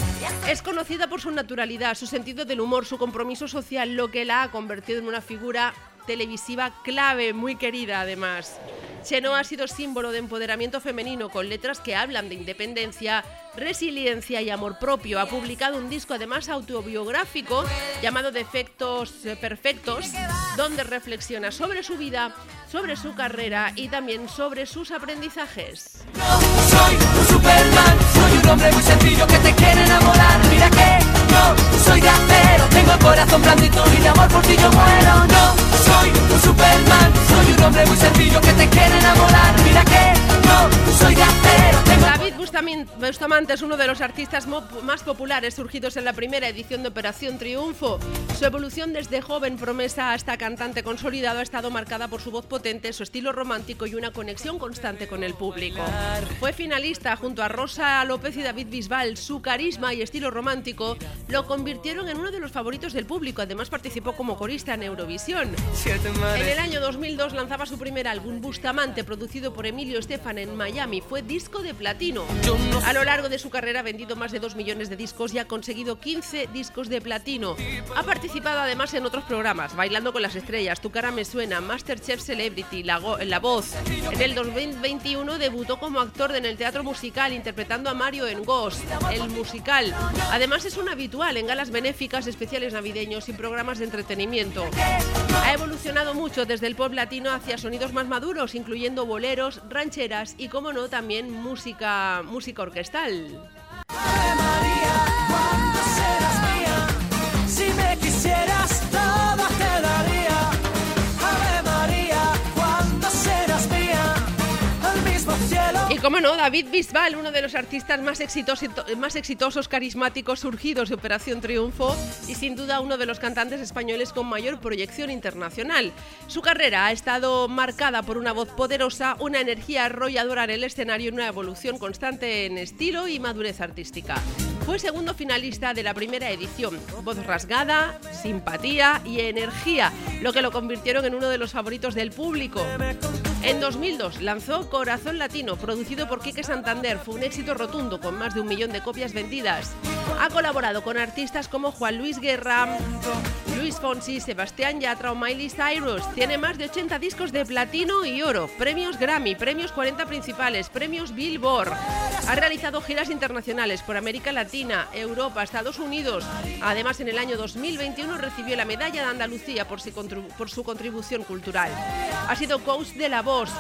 S1: Es conocida por su naturalidad, su sentido del humor, su compromiso social, lo que la ha convertido en una figura televisiva clave, muy querida además. Chenoa ha sido símbolo de empoderamiento femenino, con letras que hablan de independencia, resiliencia y amor propio. Ha publicado un disco además autobiográfico llamado Defectos Perfectos, donde reflexiona sobre su vida, sobre su carrera y también sobre sus aprendizajes.
S3: No soy un Superman, soy un hombre muy sencillo que te quiere enamorar. Mira que no soy de acero, tengo el corazón blandito y de amor por ti yo muero. No soy un Superman, soy un hombre muy sencillo que te quiere enamorar. Mira que no soy de acero, tengo...
S1: David Bustamante es uno de los artistas más populares surgidos en la primera edición de Operación Triunfo. Su evolución desde joven promesa hasta cantante consolidado ha estado marcada por su voz potente, su estilo romántico y una conexión constante con el público. Fue finalista junto a Rosa López y David Bisbal. Su carisma y estilo romántico lo convirtieron en uno de los favoritos del público. Además, participó como corista en Eurovisión. En el año dos mil dos lanzaba su primer álbum, Bustamante, producido por Emilio Estefan en Miami. Fue disco de platino. A lo largo de su carrera ha vendido más de dos millones de discos y ha conseguido quince discos de platino. Ha participado además en otros programas, Bailando con las Estrellas, Tu cara me suena, Masterchef Celebrity, La, Go- La Voz. En el dos mil veintiuno debutó como actor en el teatro musical, interpretando a Mario en Ghost, el musical. Además es un habitual en galas benéficas, especiales navideños y programas de entretenimiento. Ha evolucionado mucho desde el pop latino hacia sonidos más maduros, incluyendo boleros, rancheras y, como no, también música, música orquestal.
S3: Ave María, ¿cuándo serás mía? Si me quisieras, todo te daría. Ave María, ¿cuándo serás mía? Al mismo cielo.
S1: Y como no, David Bisbal, uno de los artistas más exitosos, más exitosos, carismáticos surgidos de Operación Triunfo y sin duda uno de los cantantes españoles con mayor proyección internacional. Su carrera ha estado marcada por una voz poderosa, una energía arrolladora en el escenario y una evolución constante en estilo y madurez artística. Fue segundo finalista de la primera edición. Voz rasgada, simpatía y energía, lo que lo convirtieron en uno de los favoritos del público. En dos mil dos lanzó Corazón Latino, producido por Quique Santander. Fue un éxito rotundo, con más de un millón de copias vendidas. Ha colaborado con artistas como Juan Luis Guerra, Luis Fonsi, Sebastián Yatra o Miley Cyrus. Tiene más de ochenta discos de platino y oro, premios Grammy, premios cuarenta principales, premios Billboard. Ha realizado giras internacionales por América Latina, Europa, Estados Unidos. Además, en el año dos mil veintiuno recibió la Medalla de Andalucía por su, contribu- por su contribución cultural. Ha sido coach de La Voz.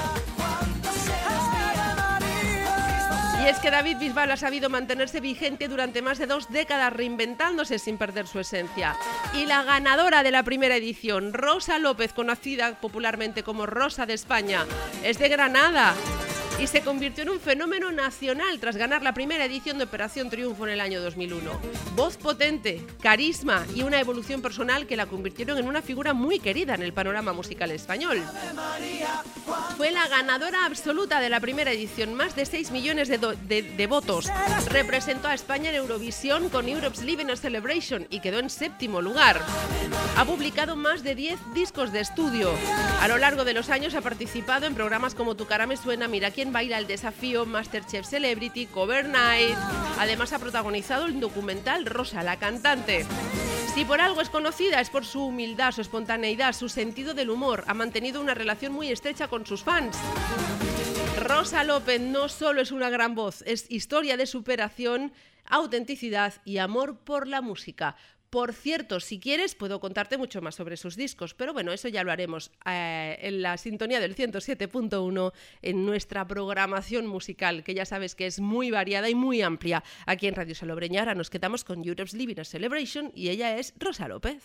S1: Y es que David Bisbal ha sabido mantenerse vigente durante más de dos décadas, reinventándose sin perder su esencia. Y la ganadora de la primera edición, Rosa López, conocida popularmente como Rosa de España, es de Granada y se convirtió en un fenómeno nacional tras ganar la primera edición de Operación Triunfo en el año dos mil uno. Voz potente, carisma y una evolución personal que la convirtieron en una figura muy querida en el panorama musical español. Fue la ganadora absoluta de la primera edición, más de seis millones de, do- de, de votos. Representó a España en Eurovisión con Europe's Living a Celebration y quedó en séptimo lugar. Ha publicado más de diez discos de estudio. A lo largo de los años ha participado en programas como Tu cara me suena, Mira quién baila, El desafío, Masterchef Celebrity, Cover Night. Además ha protagonizado el documental Rosa, la cantante. Si por algo es conocida es por su humildad, su espontaneidad, su sentido del humor. Ha mantenido una relación muy estrecha con sus fans. Rosa López no solo es una gran voz, es historia de superación, autenticidad y amor por la música. Por cierto, si quieres puedo contarte mucho más sobre sus discos, pero bueno, eso ya lo haremos eh, en la sintonía del ciento siete punto uno en nuestra programación musical, que ya sabes que es muy variada y muy amplia. Aquí en Radio Salobreña ahora nos quedamos con Europe's Living a Celebration y ella es Rosa López.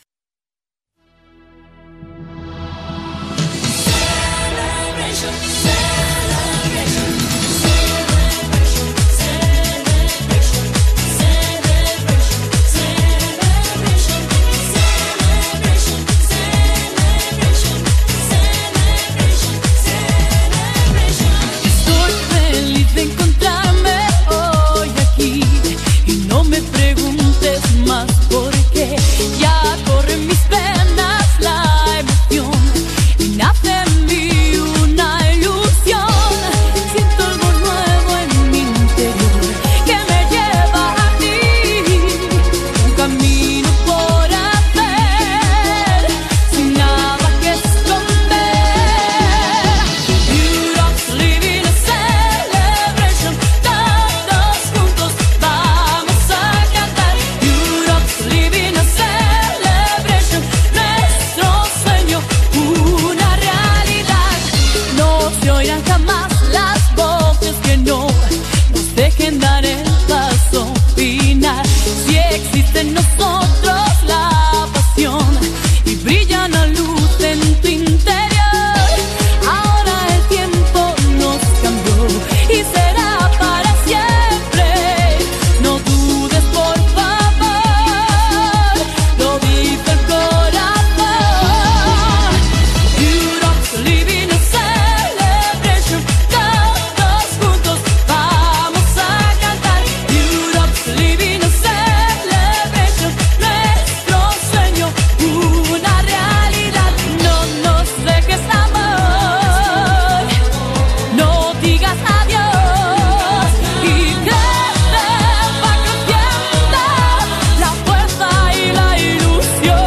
S8: Estoy feliz de encontrarme hoy aquí y no me preguntes más por qué. Ya corre en mis venas la emoción y nace en mí una ilusión. Siento algo nuevo en mi interior que me lleva a ti. Un camino por hacer sin nada que esconder. Europe's living a celebration. Todos juntos vamos a cantar. Europe's living a celebration. Nuestro sueño, una realidad. No se oirán jamás las voces que no nos dejen dar el paso final. Si existe en nosotros la pasión y brilla una luz en tu interior. Ahora el tiempo nos cambió y será para siempre. No dudes, por favor, lo dice el corazón. Europe's living a celebration. Todos juntos vamos a cantar. Europe's living a celebration. Nuestro sueño, una realidad. No nos dejes, amor. No digas adiós y crece, va creciendo la fuerza y la ilusión.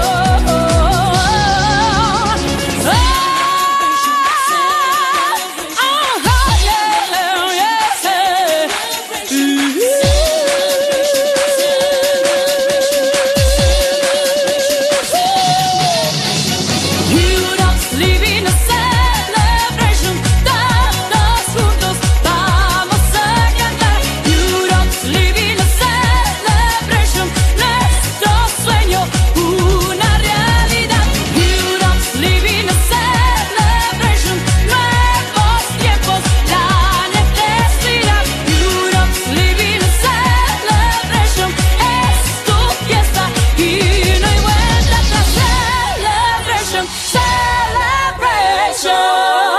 S8: Europe's living a celebration. Todos juntos vamos a cantar. Europe's living a celebration. Nuestro sueño, una realidad. Europe's living a celebration. Nuevos tiempos, la necesidad. Europe's living a celebration. Es tu fiesta y no hay vuelta atrás. Celebration, celebration.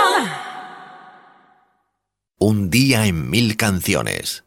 S2: Un día en mil canciones.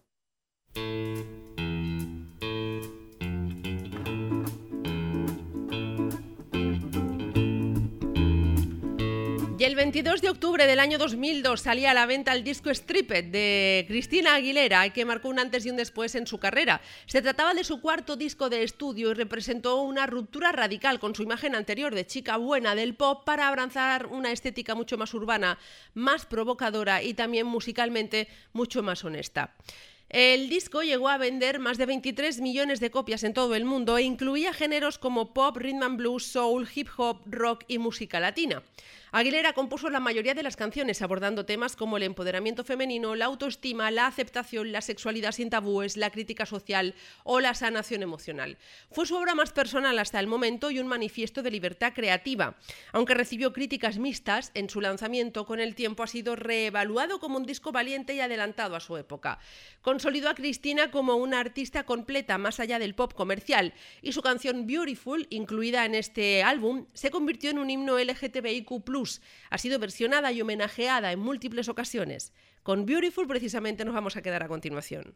S1: Y el veintidós veintidós de octubre del año dos mil dos salía a la venta el disco Stripped de Christina Aguilera, que marcó un antes y un después en su carrera. Se trataba de su cuarto disco de estudio y representó una ruptura radical con su imagen anterior de chica buena del pop para abrazar una estética mucho más urbana, más provocadora y también musicalmente mucho más honesta. El disco llegó a vender más de veintitrés millones de copias en todo el mundo e incluía géneros como pop, rhythm and blues, soul, hip hop, rock y música latina. Aguilera compuso la mayoría de las canciones abordando temas como el empoderamiento femenino, la autoestima, la aceptación, la sexualidad sin tabúes, la crítica social o la sanación emocional. Fue su obra más personal hasta el momento y un manifiesto de libertad creativa. Aunque recibió críticas mixtas, en su lanzamiento con el tiempo ha sido reevaluado como un disco valiente y adelantado a su época. Consolidó a Christina como una artista completa más allá del pop comercial y su canción Beautiful, incluida en este álbum, se convirtió en un himno L G T B I Q plus. Ha sido versionada y homenajeada en múltiples ocasiones. Con Beautiful precisamente nos vamos a quedar a continuación.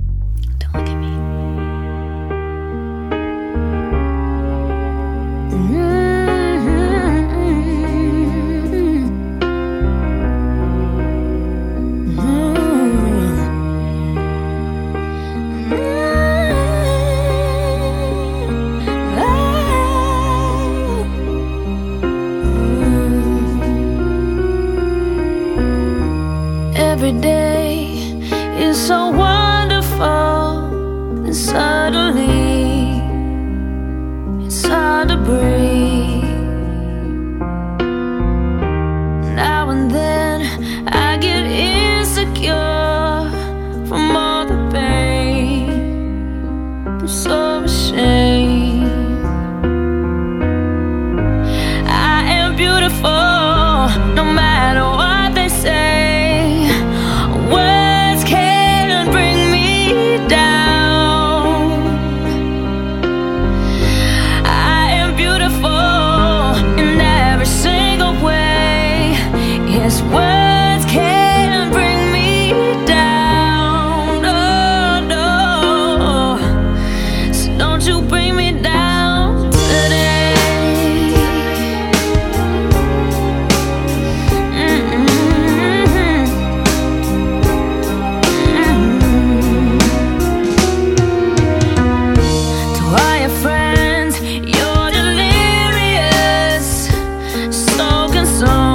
S9: Every day is so wonderful, and suddenly it's hard to breathe. Now and then I get insecure from all the pain. I'm so ashamed. I am beautiful, no matter what they say. Words can't bring me down, oh no. So don't you bring me down today. Mm-hmm. Mm-hmm. To all your friends, you're delirious, so consumed.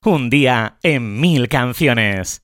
S7: Un día en mil canciones.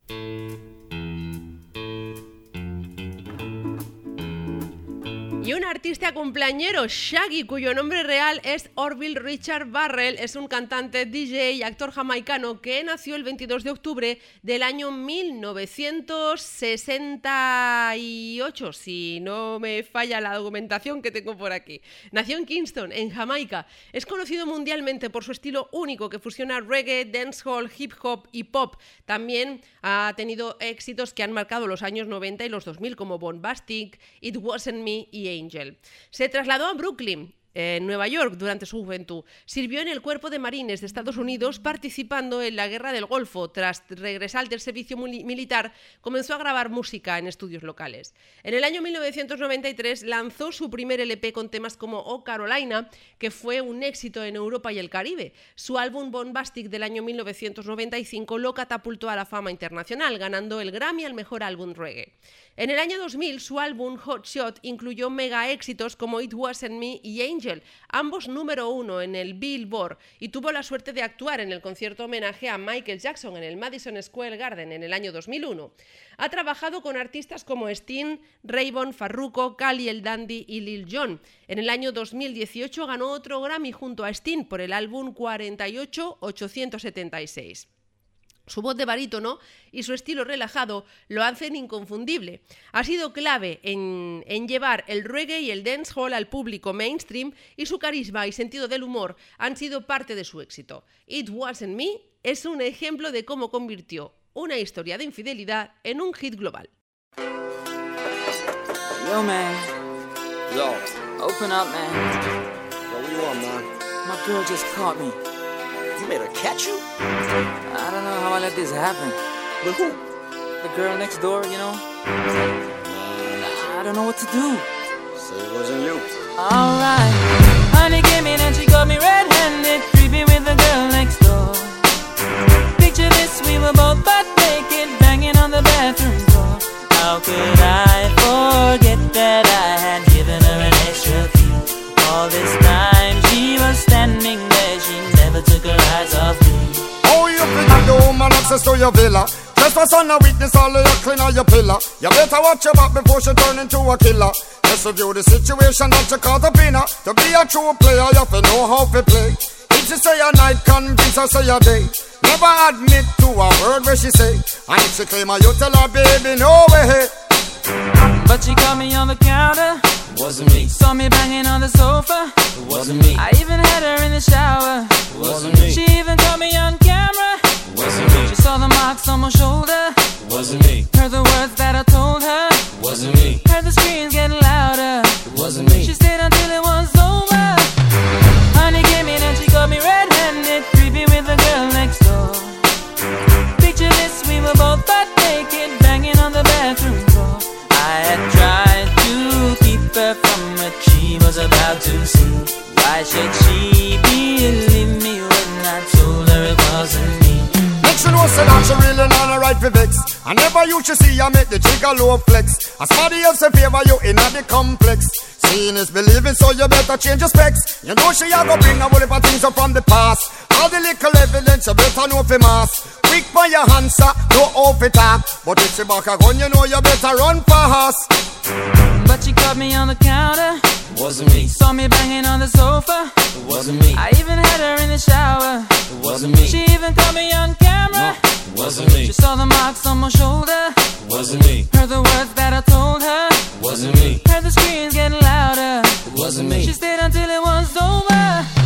S1: Y un artista cumpleañero, Shaggy, cuyo nombre real es Orville Richard Burrell, es un cantante, D J y actor jamaicano que nació el veintidós de octubre del año mil novecientos sesenta y ocho, si no me falla la documentación que tengo por aquí. Nació en Kingston, en Jamaica. Es conocido mundialmente por su estilo único que fusiona reggae, dancehall, hip hop y pop. También ha tenido éxitos que han marcado los años noventa y los dos mil, como Bombastic, It Wasn't Me y Angel. Se trasladó a Brooklyn, en Nueva York, durante su juventud. Sirvió en el Cuerpo de Marines de Estados Unidos, participando en la Guerra del Golfo. Tras regresar del servicio militar, comenzó a grabar música en estudios locales. En el año mil novecientos noventa y tres lanzó su primer L P con temas como Oh Carolina, que fue un éxito en Europa y el Caribe. Su álbum Bombastic del año mil novecientos noventa y cinco lo catapultó a la fama internacional, ganando el Grammy al mejor álbum reggae. En el año dos mil, su álbum Hot Shot incluyó mega éxitos como It Wasn't Me y Angel, ambos número uno en el Billboard, y tuvo la suerte de actuar en el concierto homenaje a Michael Jackson en el Madison Square Garden en el año dos mil uno. Ha trabajado con artistas como Sting, Rayvon, Farruko, Cali el Dandy y Lil Jon. En el año dos mil dieciocho ganó otro Grammy junto a Sting por el álbum cuarenta y ocho ochocientos setenta y seis. Su voz de barítono y su estilo relajado lo hacen inconfundible. Ha sido clave en, en llevar el reggae y el dancehall al público mainstream, y su carisma y sentido del humor han sido parte de su éxito. It Wasn't Me es un ejemplo de cómo convirtió una historia de infidelidad en un hit global.
S10: Yo, man.
S11: Yo.
S10: Open up, man.
S11: Yo, what you want, man?
S10: My girl just caught me.
S11: You made her catch you?
S10: I don't know how I let this happen.
S11: With who?
S10: The girl next door, you know? I don't know what to do.
S11: Say it wasn't you.
S10: Alright. Honey came in and she got me red-handed, creepy with the girl next door. Picture this, we were both butt naked, banging on the bathroom door. How could I forget that I had given her an extra key? All this time she was standing there, she never took her eyes off me.
S12: Oh, you figure the woman access to your villa. Just for son of witness, all of your clean on your pillar. You better watch your back before she turn into a killer. Just review the situation that you caught up in her. To be a true player, you have to know how to play. If she say a night, convince her say a day. Never admit to a word where she say. And if she claim her, you tell her, baby, no way.
S10: But she caught me on the counter.
S11: It wasn't me.
S10: Saw me banging on the sofa.
S11: It wasn't me.
S10: I even had her in the shower.
S11: It wasn't me.
S10: She even caught me on camera.
S11: It wasn't me.
S10: She saw the marks on my shoulder.
S11: It wasn't me.
S10: Heard the words that I told her.
S11: It wasn't me.
S10: Heard the screams getting louder.
S11: It wasn't me.
S10: She stayed until it was over. Honey came in and she got me red-handed, creepy with the girl next door. Picture this, we were both butt naked, banging on the bathroom door. I had tried to keep her from what she was about to see. Why should she believe me when I told her it wasn't me?
S12: Next you know say that she really not a right for vex. I never used to see her make the jigger low flex. As somebody else in favor you in the complex. Seeing is believing, so you better change your specs. You know she a go bring a whole heap of things up from the past. All the little evidence you better know for mass. Quick for your answer, no off it talk. But if she back a gun, you know you better run fast.
S10: But she caught me on the counter.
S11: It wasn't me.
S10: Saw me banging on the sofa.
S11: It wasn't me.
S10: I even had her in the shower.
S11: It wasn't me.
S10: She even caught me on camera.
S11: No, it wasn't me.
S10: She saw the marks on my shoulder.
S11: It wasn't me.
S10: Heard the words that I told her.
S11: It wasn't me.
S10: Heard the screams getting louder.
S11: It wasn't me.
S10: She stayed until it was over.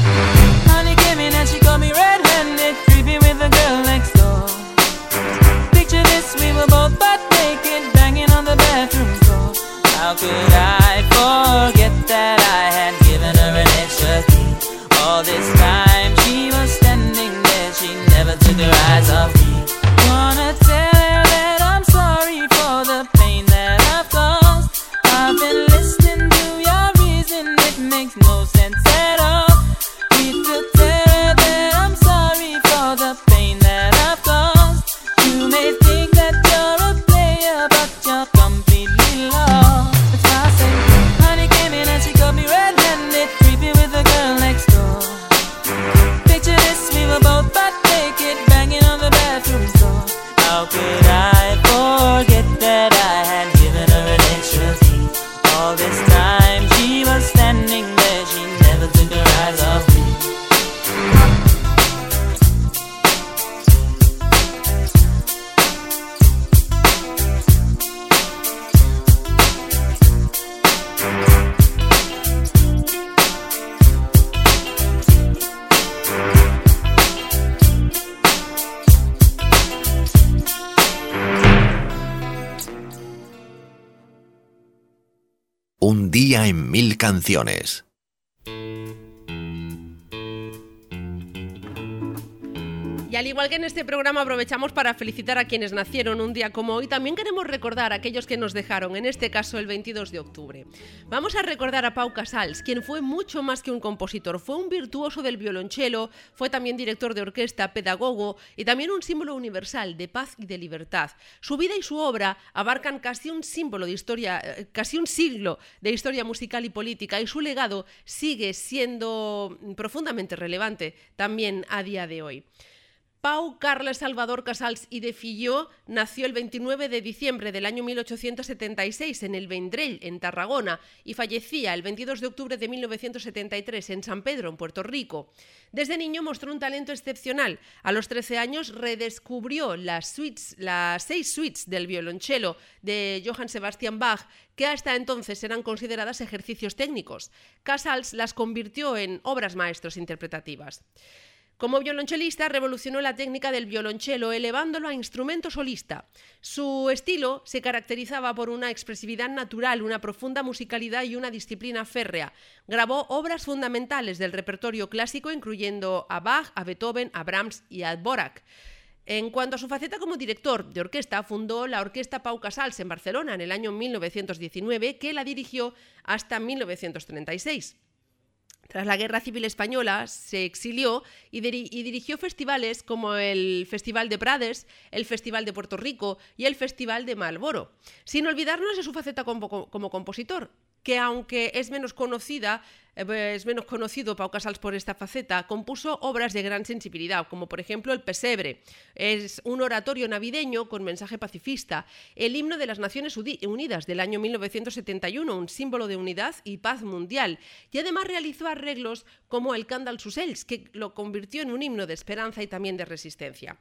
S10: Honey came in and she got me red-handed, creepy with the girl next door. Picture this, we were both butt naked, banging on the bathroom floor. How could I forget that I had given her an extra key? All this time she was standing there, she never took her eyes off me. Wanna tell her that I'm sorry for the pain that
S2: Un día en mil canciones.
S1: Y al igual que en este programa aprovechamos para felicitar a quienes nacieron un día como hoy, también queremos recordar a aquellos que nos dejaron, en este caso el veintidós de octubre. Vamos a recordar a Pau Casals, quien fue mucho más que un compositor, fue un virtuoso del violonchelo, fue también director de orquesta, pedagogo y también un símbolo universal de paz y de libertad. Su vida y su obra abarcan casi un símbolo de historia, casi un siglo de historia musical y política, y su legado sigue siendo profundamente relevante también a día de hoy. Pau Carles Salvador Casals i de Filló nació el veintinueve de diciembre del año mil ochocientos setenta y seis en el Vendrell, en Tarragona, y fallecía el veintidós de octubre de mil novecientos setenta y tres en San Pedro, en Puerto Rico. Desde niño mostró un talento excepcional. A los trece años redescubrió las, suites, las seis suites del violonchelo de Johann Sebastian Bach, que hasta entonces eran consideradas ejercicios técnicos. Casals las convirtió en obras maestras interpretativas. Como violonchelista revolucionó la técnica del violonchelo elevándolo a instrumento solista. Su estilo se caracterizaba por una expresividad natural, una profunda musicalidad y una disciplina férrea. Grabó obras fundamentales del repertorio clásico, incluyendo a Bach, a Beethoven, a Brahms y a Dvorak. En cuanto a su faceta como director de orquesta, fundó la Orquesta Pau Casals en Barcelona en el año mil novecientos diecinueve, que la dirigió hasta mil novecientos treinta y seis. Tras la Guerra Civil Española se exilió y, diri- y dirigió festivales como el Festival de Prades, el Festival de Puerto Rico y el Festival de Marlboro, sin olvidarnos de su faceta como, como compositor, que aunque es menos conocida, eh, es menos conocido Pau Casals por esta faceta, compuso obras de gran sensibilidad, como por ejemplo El Pesebre. Es un oratorio navideño con mensaje pacifista, el himno de las Naciones Unidas del año mil novecientos setenta y uno, un símbolo de unidad y paz mundial, y además realizó arreglos como el Cant dels Ocells, que lo convirtió en un himno de esperanza y también de resistencia.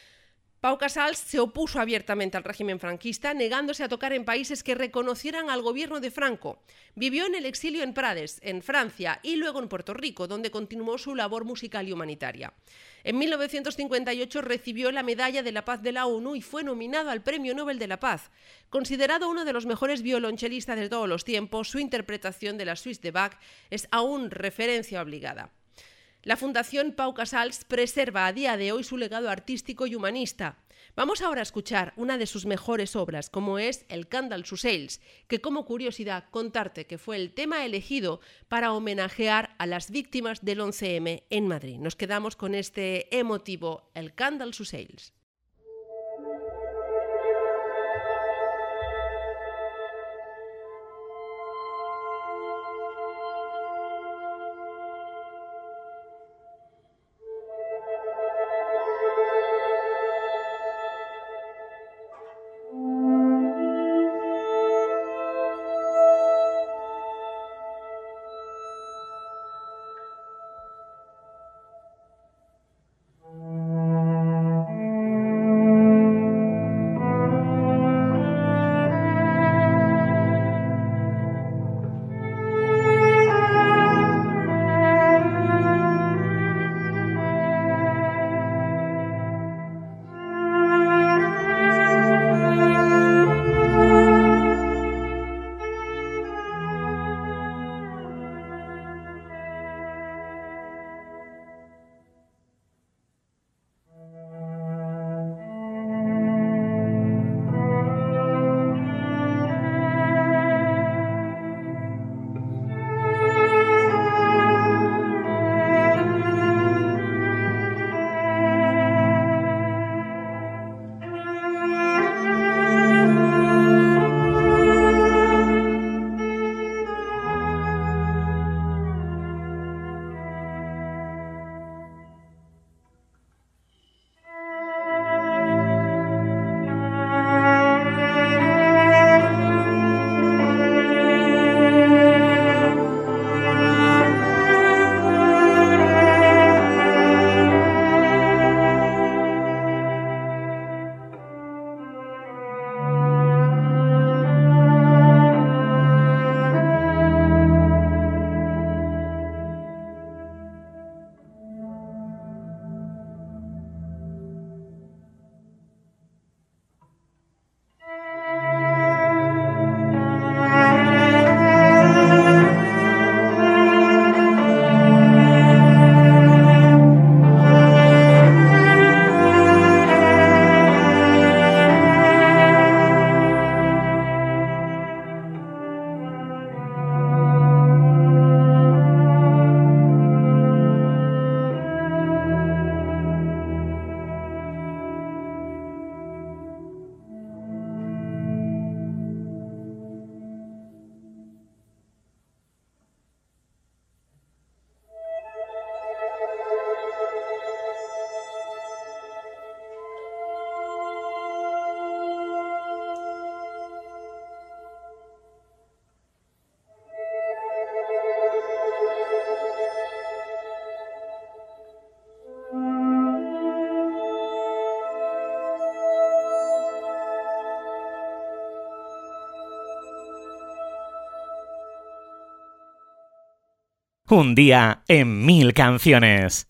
S1: Pau Casals se opuso abiertamente al régimen franquista, negándose a tocar en países que reconocieran al gobierno de Franco. Vivió en el exilio en Prades, en Francia, y luego en Puerto Rico, donde continuó su labor musical y humanitaria. En mil novecientos cincuenta y ocho recibió la Medalla de la Paz de la ONU y fue nominado al Premio Nobel de la Paz. Considerado uno de los mejores violonchelistas de todos los tiempos, su interpretación de las suites de Bach es aún referencia obligada. La Fundación Pau Casals preserva a día de hoy su legado artístico y humanista. Vamos ahora a escuchar una de sus mejores obras, como es el Cant dels Ocells, que como curiosidad contarte que fue el tema elegido para homenajear a las víctimas del once eme en Madrid. Nos quedamos con este emotivo, el Cant dels Ocells.
S13: Thank you.
S7: Un día en mil canciones.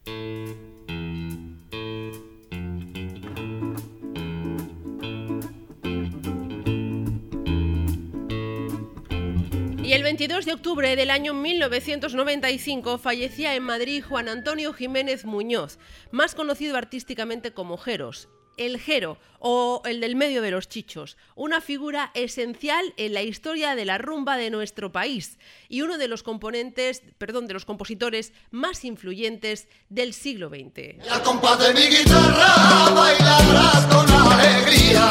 S1: Y el veintidós de octubre del año mil novecientos noventa y cinco fallecía en Madrid Juan Antonio Jiménez Muñoz, más conocido artísticamente como Jeros. El Jero, o el del medio de los chichos, una figura esencial en la historia de la rumba de nuestro país y uno de los componentes, perdón, de los compositores más influyentes del siglo veinte.
S4: Y al compás de mi guitarra bailarás con alegría,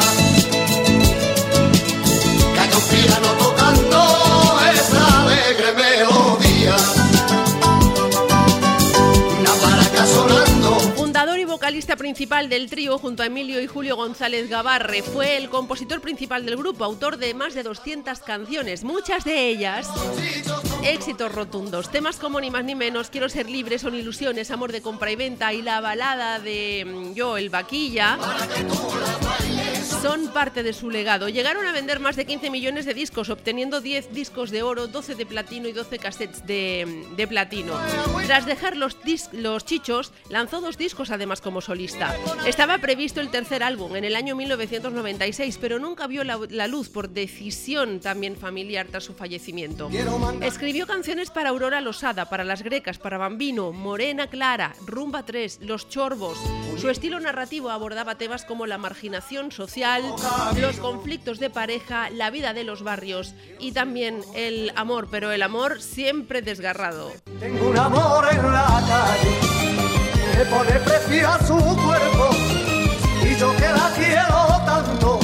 S4: que hay un piano tocando esa alegre melodía, una maraca sonando.
S1: Fundador y vocalista principal del trío junto a Emilio y Julio González Gabarre, fue el compositor principal del grupo, autor de más de doscientas canciones, muchas de ellas éxitos rotundos. Temas como Ni más ni menos, Quiero ser libre, Son ilusiones, Amor de compra y venta y la balada de Yo, el vaquilla son parte de su legado. Llegaron a vender más de quince millones de discos, obteniendo diez discos de oro, doce de platino y doce cassettes de, de platino. Tras dejar los, dis- los chichos, lanzó dos discos además como solista. Estaba previsto el tercer álbum en el año mil novecientos noventa y seis, pero nunca vio la, la luz por decisión también familiar tras su fallecimiento. Escribió canciones para Aurora Losada, para Las Grecas, para Bambino, Morena Clara, Rumba tres, Los Chorbos. Su estilo narrativo abordaba temas como la marginación social, los conflictos de pareja, la vida de los barrios y también el amor, pero el amor siempre desgarrado.
S13: Tengo un amor en la calle, me pone precio a su cuerpo, y yo que la quiero tanto,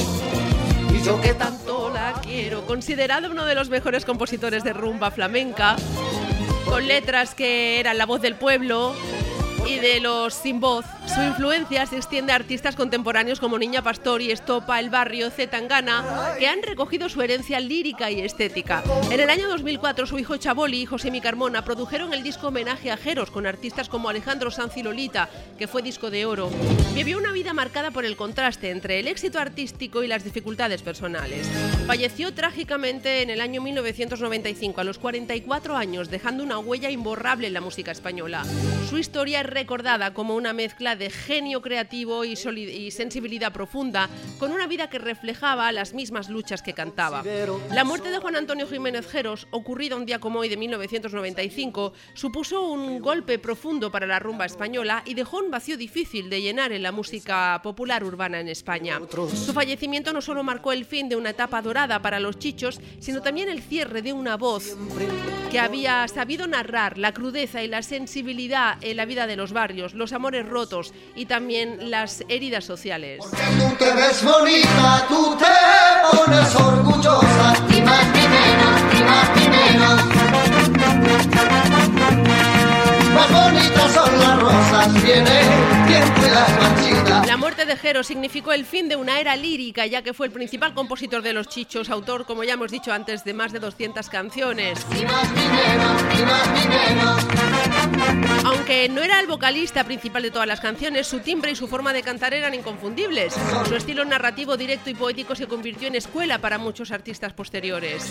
S13: y yo que
S1: tanto la quiero. Considerado uno de los mejores compositores de rumba flamenca, con letras que eran la voz del pueblo y de los sin voz, su influencia se extiende a artistas contemporáneos como Niña Pastori, Estopa, El Barrio, C. Tangana, que han recogido su herencia lírica y estética. En el año dos mil cuatro, su hijo Chaboli y Josemi Carmona produjeron el disco Homenaje a Jeros, con artistas como Alejandro Sanz y Lolita, que fue disco de oro. Vivió una vida marcada por el contraste entre el éxito artístico y las dificultades personales. Falleció trágicamente en el año mil novecientos noventa y cinco, a los cuarenta y cuatro años, dejando una huella imborrable en la música española. Su historia es recordada como una mezcla de genio creativo y, y sensibilidad profunda, con una vida que reflejaba las mismas luchas que cantaba. La muerte de Juan Antonio Jiménez Jeros, ocurrida un día como hoy de mil novecientos noventa y cinco, supuso un golpe profundo para la rumba española y dejó un vacío difícil de llenar en la música popular urbana en España. Su fallecimiento no solo marcó el fin de una etapa dorada para los chichos, sino también el cierre de una voz que había sabido narrar la crudeza y la sensibilidad en la vida de los barrios, los amores rotos y también las heridas sociales.
S4: Tú te ves bonita, tú te pones orgullosa, ni más ni menos, ni más ni menos. Más bonitas son las rosas, viene tiempo y las marchitas.
S1: La muerte de Jero significó el fin de una era lírica, ya que fue el principal compositor de los chichos, autor, como ya hemos dicho antes, de más de doscientas canciones.
S4: Ni más ni menos, ni más ni menos.
S1: Aunque no era el vocalista principal de todas las canciones, su timbre y su forma de cantar eran inconfundibles. Su estilo narrativo, directo y poético se convirtió en escuela para muchos artistas posteriores.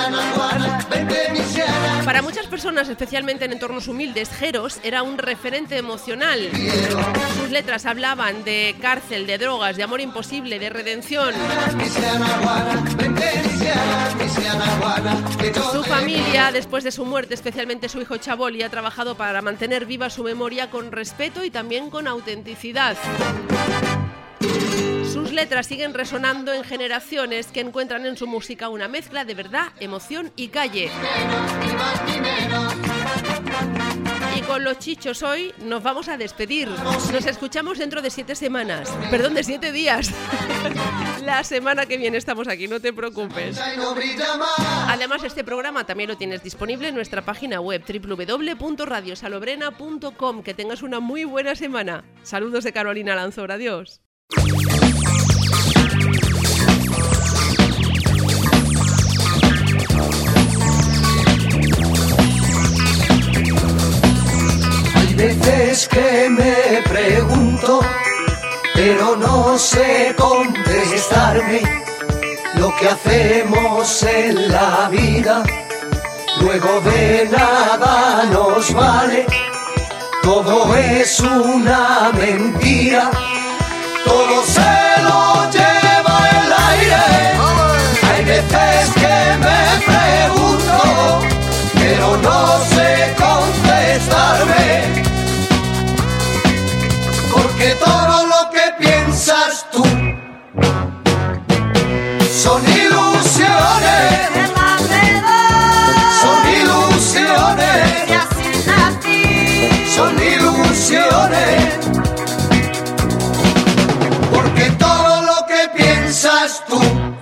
S1: Para muchas personas, especialmente en entornos humildes, Jeros era un referente emocional. Sus letras hablaban de cárcel, de drogas, de amor imposible, de redención. Su familia, después de su muerte, especialmente su hijo Chaboli, ha trabajado para mantener viva su memoria con respeto y también con autenticidad. Sus letras siguen resonando en generaciones que encuentran en su música una mezcla de verdad, emoción y calle. Y con los chichos hoy nos vamos a despedir. Nos escuchamos dentro de siete semanas. Perdón, de siete días. La semana que viene estamos aquí, no te preocupes. Además, este programa también lo tienes disponible en nuestra página web doble u doble u doble u punto radio salobrena punto com. Que tengas una muy buena semana. Saludos de Carolina Lanzor. Adiós.
S13: Hay veces que me pregunto, pero no sé contestarme, lo que hacemos en la vida luego de nada nos vale. Todo es una mentira, todo se lo lleva el aire. Hay veces que me pregunto, pero no sé contestarme, porque todo lo que piensas tú son ilusiones, son ilusiones, son ilusiones, porque todo lo que piensas tú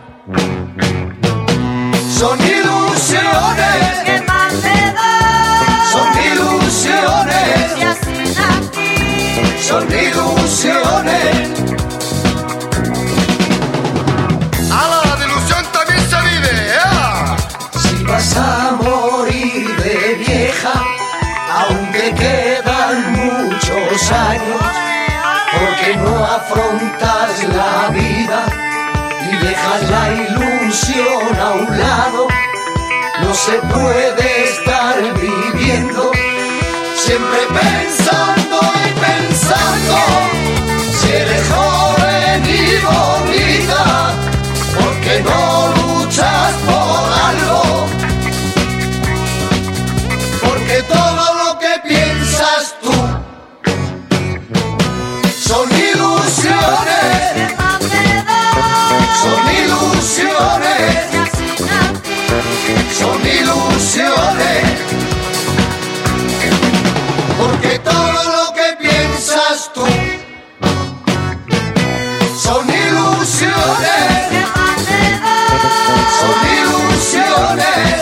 S13: son ilusiones, son ilusiones, son ilusiones.
S12: ¡Hala! De ilusión también se vive, ¿eh?
S13: Si vas a morir de vieja, aún te quedan muchos años, porque no afrontas la vida y dejas la ilusión a un lado. No se puede estar viviendo siempre pensando y pensando si eres joven y bonita, porque no luchas por algo, porque todo lo que piensas tú son ilusiones, son ilusiones, son ilusiones, porque todo lo que piensas tú son ilusiones, son ilusiones,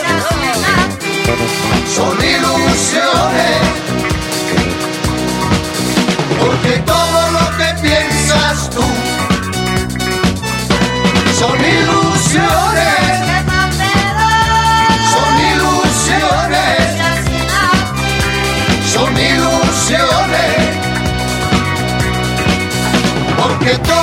S13: son ilusiones, porque todo lo que piensas tú son ilusiones, son ilusiones, son ilusiones, porque todo